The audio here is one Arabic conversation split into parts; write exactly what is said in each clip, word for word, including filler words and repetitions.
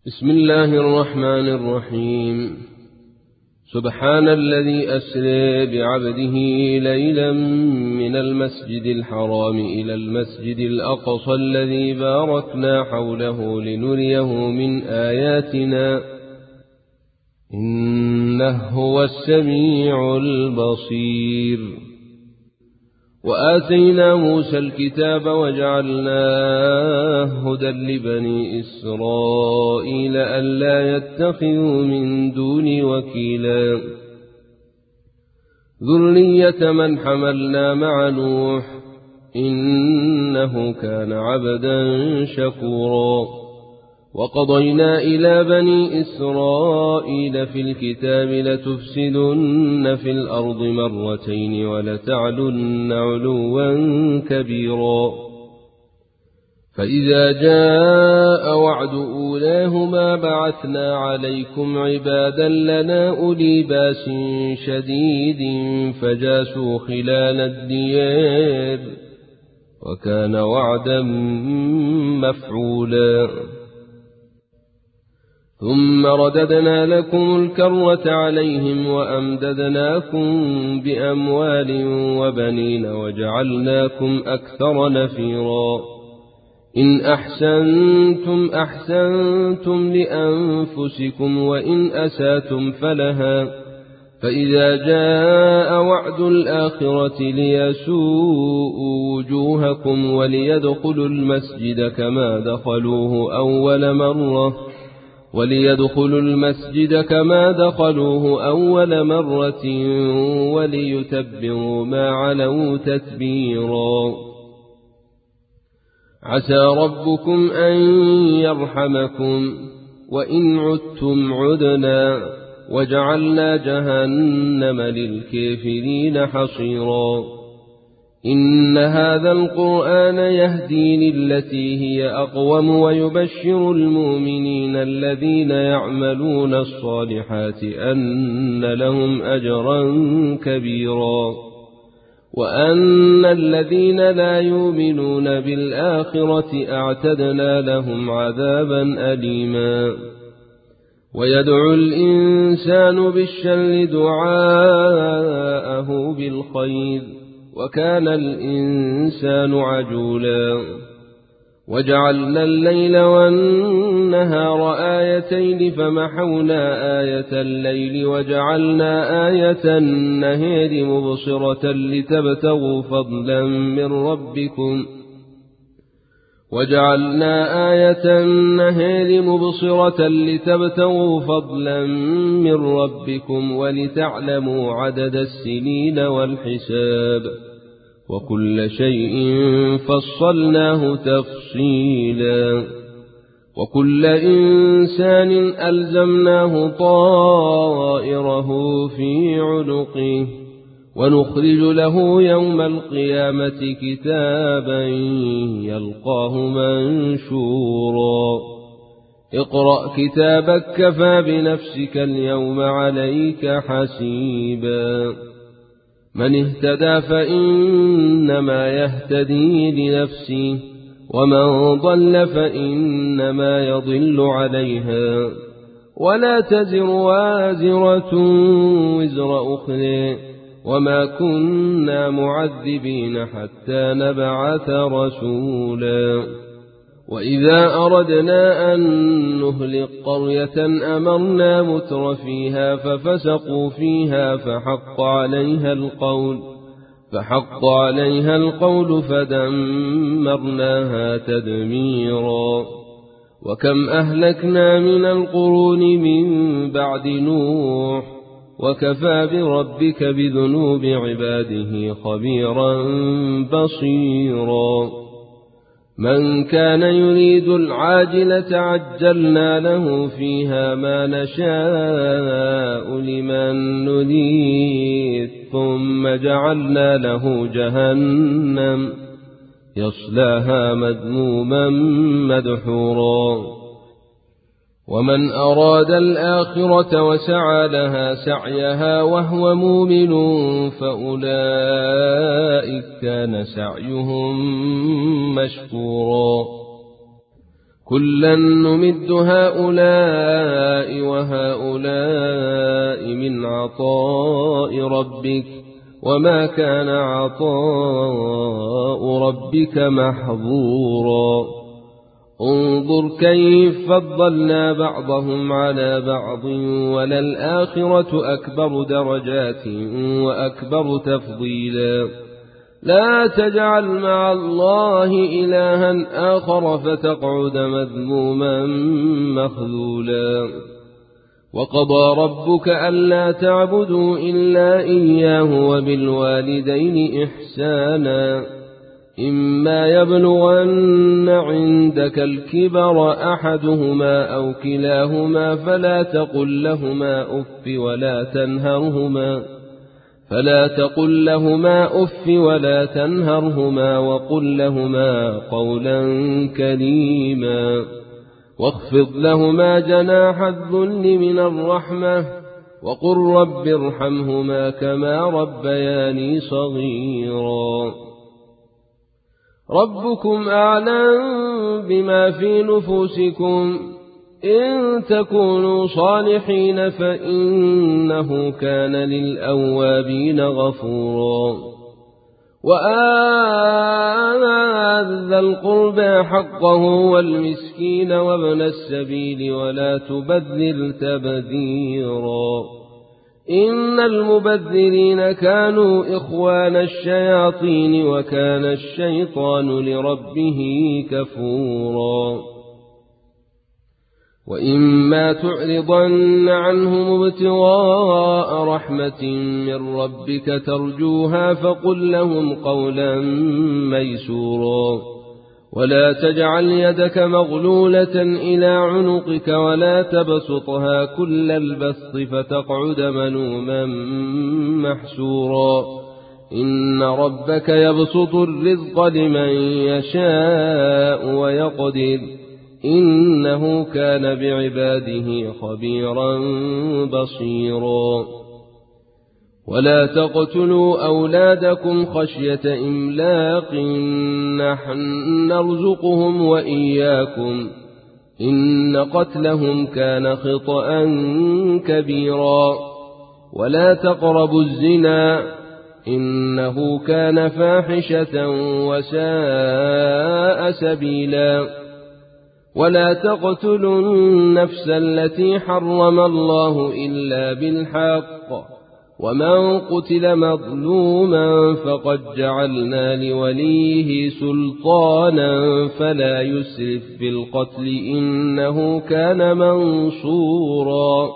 بسم الله الرحمن الرحيم. سبحان الذي أسرى بعبده ليلا من المسجد الحرام إلى المسجد الأقصى الذي باركنا حوله لنريه من آياتنا إنه هو السميع البصير. وآتينا موسى الكتاب وجعلناه هدى لبني إسرائيل ألا يتخذوا من دوني وكيلا ذرية من حملنا مع نوح إنه كان عبدا شكورا. وقضينا إلى بني إسرائيل في الكتاب لتفسدن في الأرض مرتين ولتعلن علوا كبيرا. فإذا جاء وعد أولاهما بعثنا عليكم عبادا لنا أولي باس شديد فجاسوا خلال الديار وكان وعدا مفعولا. ثم رددنا لكم الكرة عليهم وأمددناكم بأموال وبنين وجعلناكم أكثر نفيرا. إن أحسنتم أحسنتم لأنفسكم وإن أساتم فلها. فإذا جاء وعد الآخرة ليسوءوا وجوهكم وليدخلوا المسجد كما دخلوه أول مرة وليدخلوا المسجد كما دخلوه أول مرة وليتبروا ما علوا تتبيرا. عسى ربكم أن يرحمكم وإن عدتم عدنا وجعلنا جهنم للكافرين حصيرا. إن هذا القرآن يهدي للتي هي أقوم ويبشر المؤمنين الذين يعملون الصالحات أن لهم أجرا كبيرا وأن الذين لا يؤمنون بالآخرة أعتدنا لهم عذابا أليما. ويدعو الإنسان بالشر دعاءه بالخير وكان الإنسان عجولا. وجعلنا الليل والنهار آيتين فمحونا آية الليل وجعلنا آية النهار مبصرة لتبتغوا فضلا من ربكم وجعلنا آية النهار مبصرة لتبتغوا فضلا من ربكم ولتعلموا عدد السنين والحساب وكل شيء فصلناه تفصيلا. وكل إنسان ألزمناه طائره في عنقه ونخرج له يوم القيامة كتابا يلقاه منشورا. اقرأ كتابك كفى بنفسك اليوم عليك حسيبا. من اهتدى فإنما يهتدي لنفسه ومن ضل فإنما يضل عليها ولا تزر وازرة وزر أخرى وما كنا معذبين حتى نبعث رسولا. وإذا أردنا أن نهلك قرية أمرنا متر فيها ففسقوا فيها فحق عليها القول فحق عليها القول فدمرناها تدميرا. وكم أهلكنا من القرون من بعد نوح وكفى بربك بذنوب عباده خبيرا بصيرا. من كان يريد العاجلة عجلنا له فيها ما نشاء لمن نريد ثم جعلنا له جهنم يصلاها مذموما مدحورا. ومن أراد الآخرة وسعى لها سعيها وهو مؤمن فأولئك كان سعيهم مشكورا. كلا نمد هؤلاء وهؤلاء من عطاء ربك وما كان عطاء ربك محظورا انظر كيف فضلنا بعضهم على بعض وللآخرة أكبر درجات وأكبر تفضيلا لا تجعل مع الله إلها آخر فتقعد مذموما مخذولا وقضى ربك ألا تعبدوا إلا إياه وبالوالدين إحسانا إما يبلغن عندك الكبر أحدهما أو كلاهما فلا تقل لهما أف ولا تنهرهما فلا تقل لهما أف ولا تنهرهما وقل لهما قولا كريما واخفض لهما جناح الذل من الرحمة وقل رب ارحمهما كما ربياني صغيرا ربكم أعلم بما في نفوسكم إن تكونوا صالحين فإنه كان للأوابين غفورا وآت ذا القربى حقه والمسكين وابن السبيل ولا تبذر تبذيرا إن المبذرين كانوا إخوان الشياطين وكان الشيطان لربه كفورا وإما تعرضن عنهم ابتغاء رحمة من ربك ترجوها فقل لهم قولا ميسورا ولا تجعل يدك مغلولة إلى عنقك ولا تبسطها كل البسط فتقعد ملوما محسورا إن ربك يبسط الرزق لمن يشاء ويقدر إنه كان بعباده خبيرا بصيرا ولا تقتلوا أولادكم خشية إملاق نحن نرزقهم وإياكم إن قتلهم كان خطأ كبيرا ولا تقربوا الزنا إنه كان فاحشة وساء سبيلا ولا تقتلوا النفس التي حرم الله إلا بالحق ومن قتل مظلوما فقد جعلنا لوليه سلطانا فلا يسرف في القتل إنه كان منصورا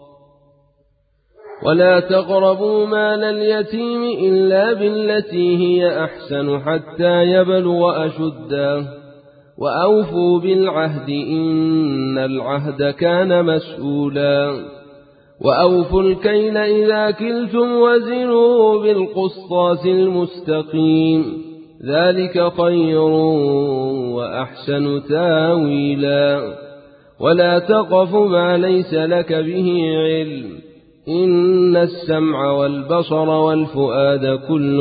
ولا تقربوا مال اليتيم إلا بالتي هي أحسن حتى يبلغ أشده وأوفوا بالعهد إن العهد كان مسؤولا وأوفوا الكيل إذا كلتم وزنوا بالقسطاس المستقيم ذلك خير وأحسن تاويلا ولا تقف ما ليس لك به علم إن السمع والبصر والفؤاد كل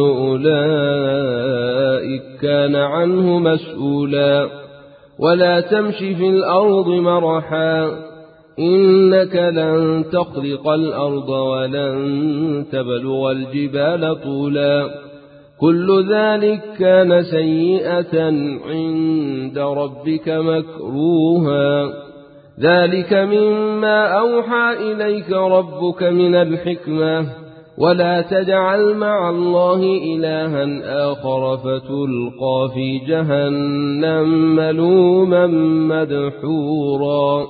أولئك كان عنه مسؤولا ولا تمش في الأرض مرحا إنك لن تخرق الأرض ولن تبلغ الجبال طولا كل ذلك كان سيئة عند ربك مكروها ذلك مما أوحى إليك ربك من الحكمة ولا تجعل مع الله إلها آخر فتلقى في جهنم ملوما مدحورا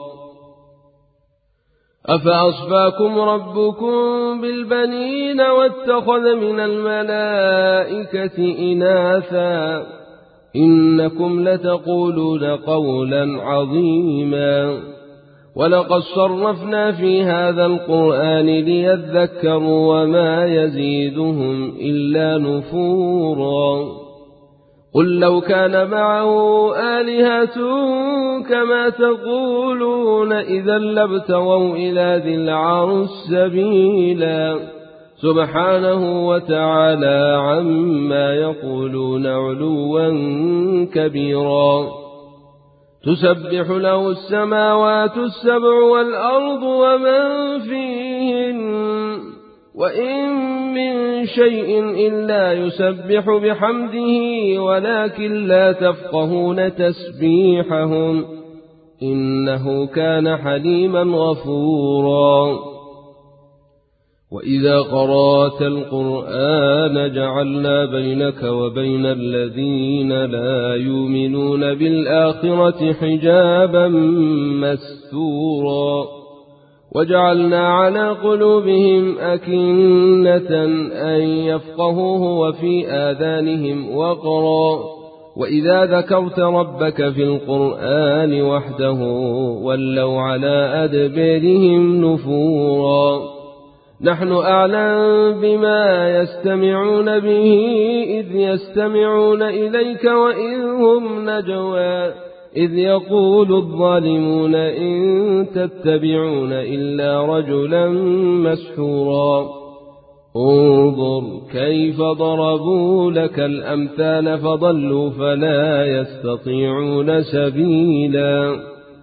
أفأصفاكم ربكم بالبنين واتخذ من الملائكة إناثا إنكم لتقولون قولا عظيما ولقد صرفنا في هذا القرآن ليذكروا وما يزيدهم إلا نفورا قل لو كان معه آلهة كما تقولون إذا لابتغوا إلى ذي العرش سبيلا سبحانه وتعالى عما يقولون علوا كبيرا تسبح له السماوات السبع والأرض ومن فيهن وإن من شيء إلا يسبح بحمده ولكن لا تفقهون تسبيحهم إنه كان حليما غفورا. وإذا قرأت القرآن جعلنا بينك وبين الذين لا يؤمنون بالآخرة حجابا مستورا وجعلنا على قلوبهم أكنة أن يفقهوه وفي آذانهم وقرا وإذا ذكرت ربك في القرآن وحده ولوا على أدبارهم نفورا. نحن أعلم بما يستمعون به إذ يستمعون إليك وإذ هم نجوى إذ يقول الظالمون إن تتبعون إلا رجلا مسحورا. انظر كيف ضربوا لك الأمثال فضلوا فلا يستطيعون سبيلا.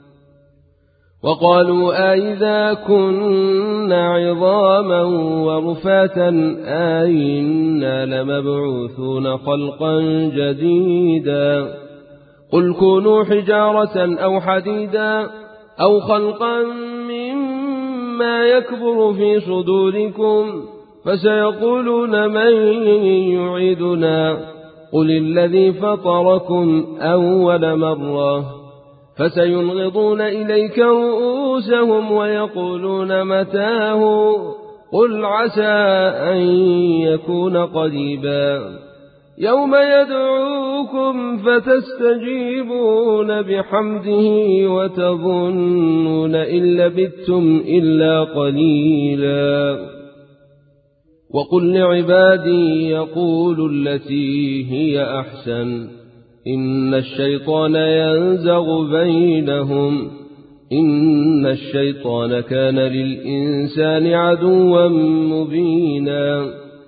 وقالوا أئذا كنا عظاما ورفاتا أئنا لمبعوثون خلقا جديدا قل كونوا حجارة أو حديدا أو خلقا مما يكبر في صدوركم فسيقولون من يعيدنا قل الذي فطركم أول مرة فسينغضون إليك رؤوسهم ويقولون متاه قل عسى أن يكون قريبا يوم يدعوكم فتستجيبون بحمده وتظنون إن لبثتم إلا قليلا. وقل لعبادي يقولوا التي هي أحسن إن الشيطان ينزغ بينهم إن الشيطان كان للإنسان عدوا مبينا.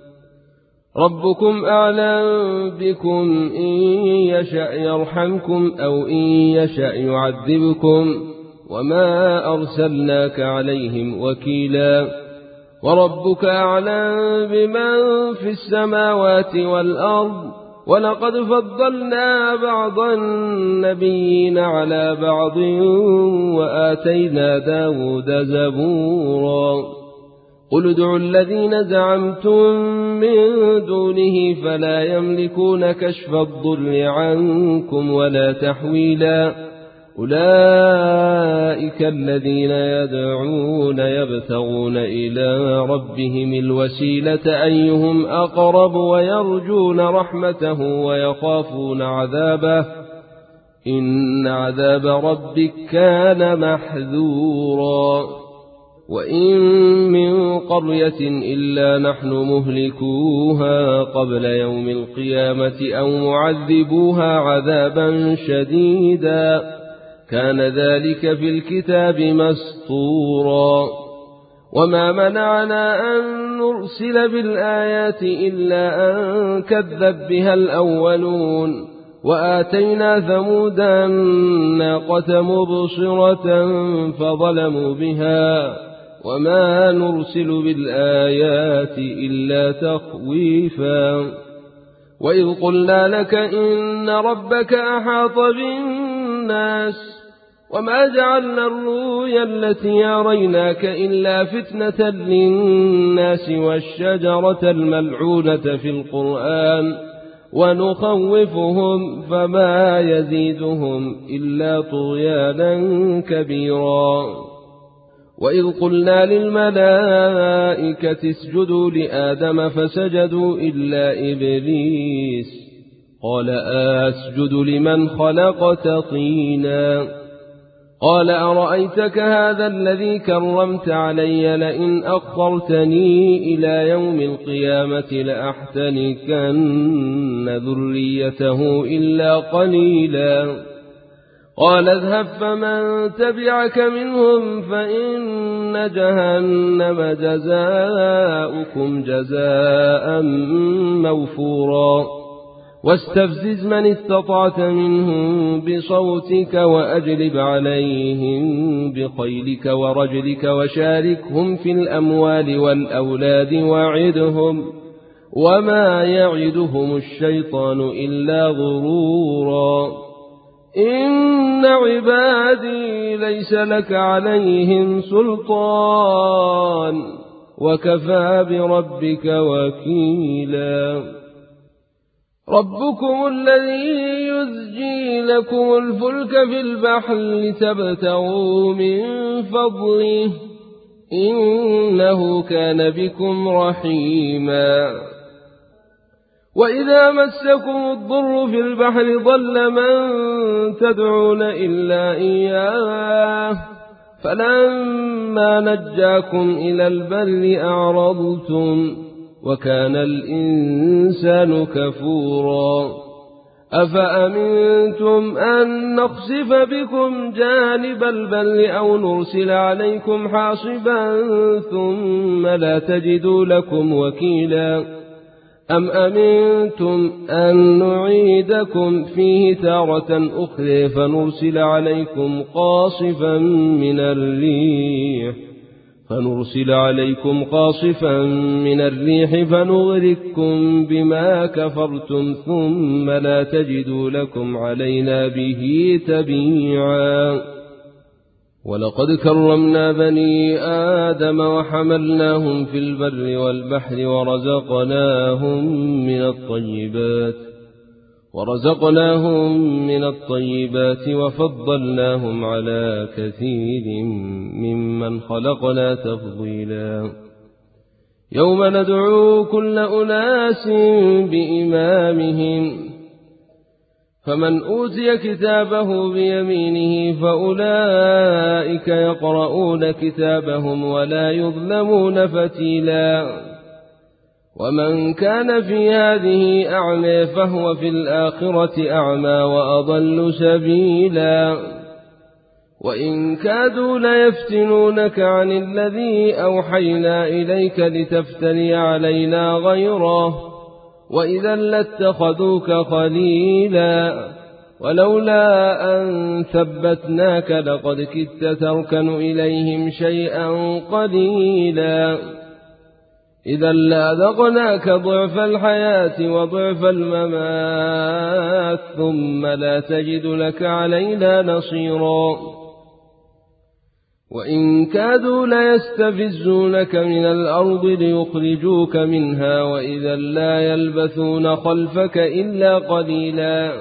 ربكم أعلم بكم إن يشأ يرحمكم أو إن يشأ يعذبكم وما أرسلناك عليهم وكيلا. وربك أعلم بمن في السماوات والأرض ولقد فضلنا بعض النبيين على بعض وآتينا داود زبورا. قل ادعوا الذين زعمتم من دونه فلا يملكون كشف الضر عنكم ولا تحويلا. أولئك الذين يدعون يبتغون إلى ربهم الوسيلة أيهم أقرب ويرجون رحمته ويخافون عذابه إن عذاب ربك كان محذورا. وإن من قرية إلا نحن مهلكوها قبل يوم القيامة أو معذبوها عذابا شديدا كان ذلك في الكتاب مسطورا. وما منعنا أن نرسل بالآيات إلا أن كذب بها الأولون وآتينا ثمود الناقة مبصرة فظلموا بها وما نرسل بالآيات إلا تخويفا. وإذ قلنا لك إن ربك أحاط بالناس وما جعلنا الرؤيا التي أريناك إلا فتنة للناس والشجرة الملعونة في القرآن ونخوفهم فما يزيدهم إلا طغيانا كبيرا. وإذ قلنا للملائكة اسجدوا لآدم فسجدوا إلا إبليس قال أسجد لمن خلقت طينا قال أرأيتك هذا الذي كرمت علي لئن أخرتني إلى يوم القيامة لأحتنكن ذريته إلا قليلا. قال اذهب فمن تبعك منهم فإن جهنم جزاؤكم جزاء موفورا. واستفزز من استطعت منهم بصوتك وأجلب عليهم بخيلك ورجلك وشاركهم في الأموال والأولاد وعدهم وما يعدهم الشيطان إلا غرورا إن عبادي ليس لك عليهم سلطان وكفى بربك وكيلا ربكم الذي يزجي لكم الفلك في البحر لتبتغوا من فضله إنه كان بكم رحيما وإذا مسكم الضر في البحر ضل من تدعون إلا إياه فلما نجاكم إلى البر أعرضتم وكان الإنسان كفورا أفأمنتم أن نخسف بكم جانب البر أو نرسل عليكم حاصبا ثم لا تجدوا لكم وكيلا أم أمنتم أن نعيدكم فيه تارة أخرى فنرسل عليكم قاصفا من الريح فنرسل عليكم قاصفا من الريح فنغرقكم بما كفرتم ثم لا تجدوا لكم علينا به تبيعا ولقد كرمنا بني آدم وحملناهم في البر والبحر ورزقناهم من الطيبات ورزقناهم من الطيبات وفضلناهم على كثير ممن خلقنا تفضيلا يوم ندعو كل أناس بإمامهم فمن أوتي كتابه بيمينه فأولئك يقرؤون كتابهم ولا يظلمون فتيلا ومن كان في هذه أعمى فهو في الآخرة أعمى وأضل سبيلا وإن كادوا ليفتنونك عن الذي أوحينا إليك لتفتري علينا غيره وإذا لاتخذوك خليلا ولولا أن ثبتناك لقد كدت تركن إليهم شيئا قليلا إذا لأذقناك ضعف الحياة وضعف الممات ثم لا تجد لك علينا نصيرا وإن كادوا ليستفزونك من الأرض ليخرجوك منها وإذا لا يلبثون خلفك إلا قليلا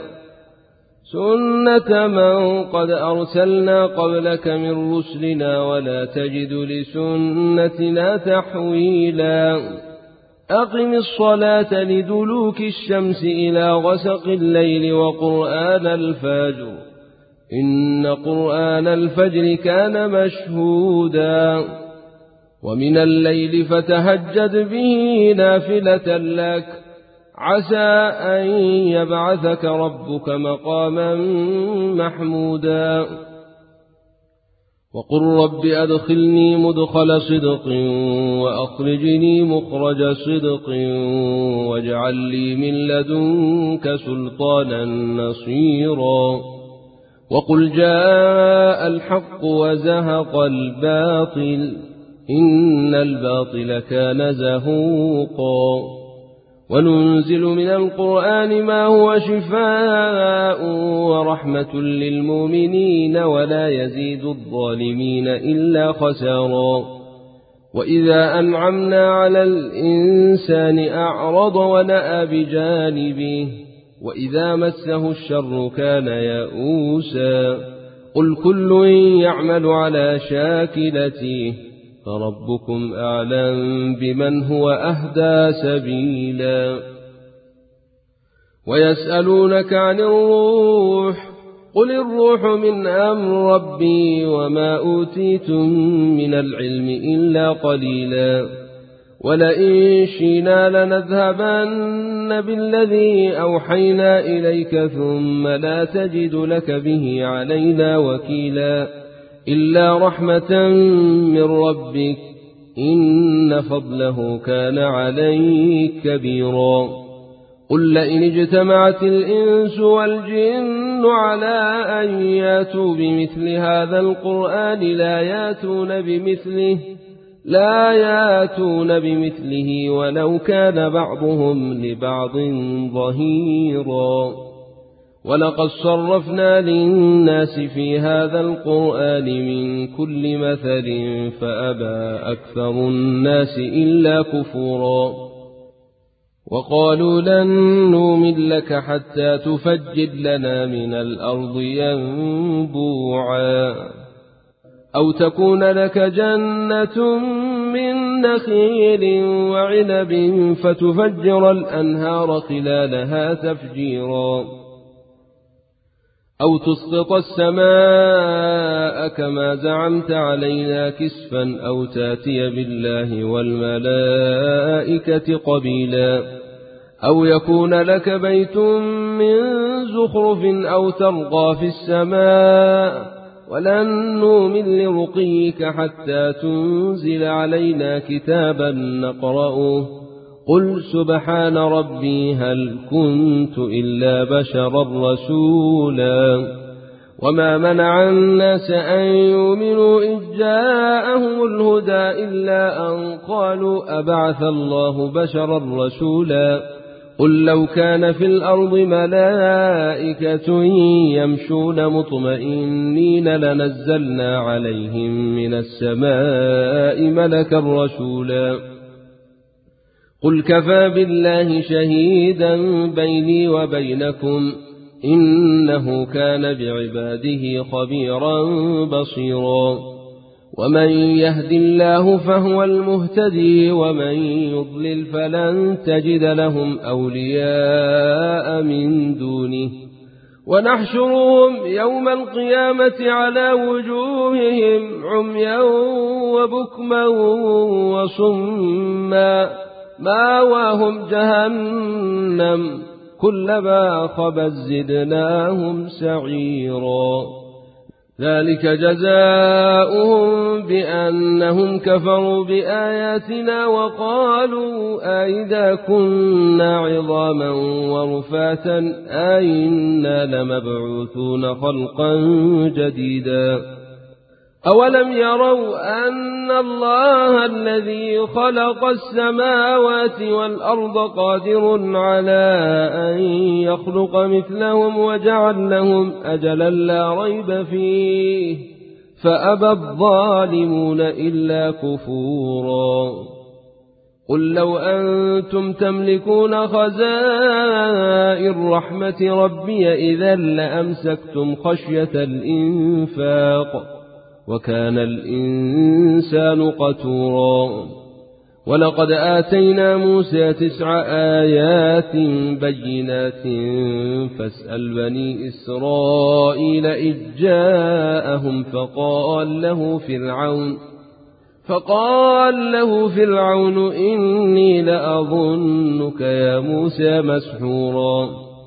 سنة من قد أرسلنا قبلك من رسلنا ولا تجد لسنتنا تحويلا أقم الصلاة لدلوك الشمس إلى غسق الليل وقرآن الفجر إن قرآن الفجر كان مشهودا ومن الليل فتهجد به نافلة لك عسى أن يبعثك ربك مقاما محمودا وقل رب أدخلني مدخل صدق وأخرجني مخرج صدق واجعل لي من لدنك سلطانا نصيرا وقل جاء الحق وزهق الباطل إن الباطل كان زهوقا وننزل من القرآن ما هو شفاء ورحمة للمؤمنين ولا يزيد الظالمين إلا خسارا وإذا أنعمنا على الإنسان أعرض ونأى بجانبه وإذا مسه الشر كان يئوسا قل كل يعمل على شاكلته فربكم أعلم بمن هو أهدى سبيلا ويسألونك عن الروح قل الروح من أمر ربي وما أوتيتم من العلم إلا قليلا ولئن شئنا لنذهبن بالذي أوحينا إليك ثم لا تجد لك به علينا وكيلا إلا رحمة من ربك إن فضله كان عليك كبيرا قل لئن اجتمعت الإنس والجن على أن ياتوا بمثل هذا القرآن لا ياتون بمثله لا ياتون بمثله ولو كان بعضهم لبعض ظهيرا. ولقد صرفنا للناس في هذا القرآن من كل مثل فأبى أكثر الناس إلا كفورا. وقالوا لن نؤمن لك حتى تفجر لنا من الأرض ينبوعا أو تكون لك جنة من نخيل وعنب فتفجر الأنهار خلالها تفجيرا أو تسقط السماء كما زعمت علينا كسفا أو تاتي بالله والملائكة قبيلا أو يكون لك بيت من زخرف أو ترقى في السماء ولن نؤمن لرقيك حتى تنزل علينا كتابا نقرأه قل سبحان ربي هل كنت إلا بشرا رسولا. وما منع الناس أن يؤمنوا إذ جاءهم الهدى إلا أن قالوا أبعث الله بشرا رسولا قل لو كان في الأرض ملائكة يمشون مطمئنين لنزلنا عليهم من السماء ملكا رسولا قل كفى بالله شهيدا بيني وبينكم إنه كان بعباده خبيرا بصيرا. ومن يهد الله فهو المهتدي ومن يضلل فلن تجد لهم أولياء من دونه ونحشرهم يوم القيامة على وجوههم عميا وبكما وصما ماواهم جهنم كلما خبت زدناهم سعيرا. ذلك جزاؤهم بأنهم كفروا بآياتنا وقالوا أئذا كنا عظاما ورفاتا أئنا لمبعوثون خلقا جديدا. أولم يروا أن الله الذي خلق السماوات والأرض قادر على أن يخلق مثلهم وجعل لهم أجلا لا ريب فيه فأبى الظالمون إلا كفورا. قل لو أنتم تملكون خزائن رحمة ربي إذا لأمسكتم خشية الإنفاق وكان الإنسان قتورا. ولقد آتينا موسى تسع آيات بينات فاسأل بني إسرائيل إذ جاءهم فقال له فرعون فقال له فرعون إني لأظنك يا موسى مسحورا.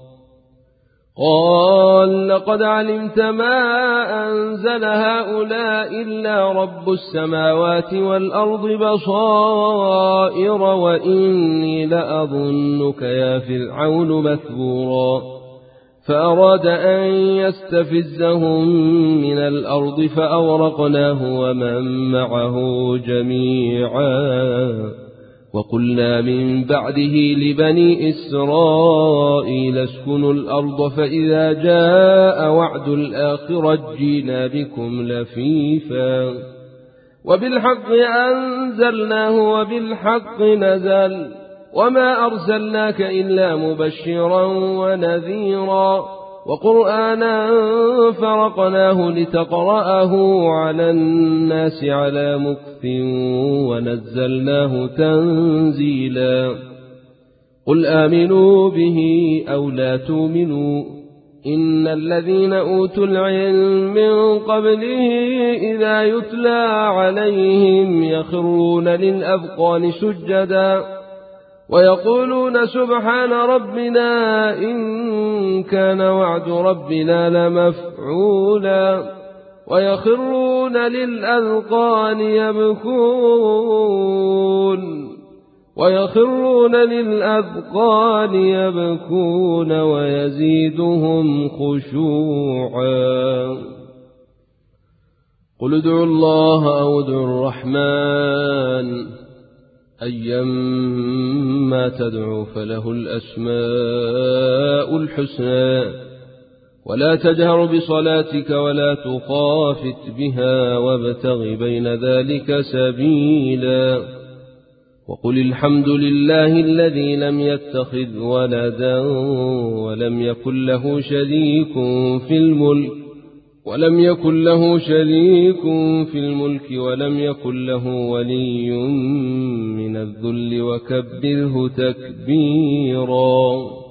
قال لقد علمت ما أنزل هؤلاء إلا رب السماوات والأرض بصائر وإني لأظنك يا فرعون مثبورا. فأراد أن يستفزهم من الأرض فأورقناه ومن معه جميعا. وقلنا من بعده لبني إسرائيل اسكنوا الأرض فإذا جاء وعد الآخرة جينا بكم لفيفا وبالحق أنزلناه وبالحق نزل وما أرسلناك إلا مبشرا ونذيرا وقرآنا فرقناه لتقرأه على الناس على مكث ونزلناه تنزيلا. قل آمنوا به أو لا تؤمنوا إن الذين أوتوا العلم من قبله إذا يتلى عليهم يخرون للأذقان سجدا ويقولون سبحان ربنا إن كان وعد ربنا لمفعولا ويخرون للأذقان يبكون ويخرون للأذقان يبكون ويزيدهم خشوعا. قل ادعوا الله أو ادعوا الرحمن أيما تدعوا فله الأسماء الحسنى ولا تجهر بصلاتك ولا تخافت بها وابتغ بين ذلك سبيلا. وقل الحمد لله الذي لم يتخذ ولدا ولم يكن له شريك في الملك ولم يكن له شريك في الملك ولم يكن له ولي من الذل وكبره تكبيرا.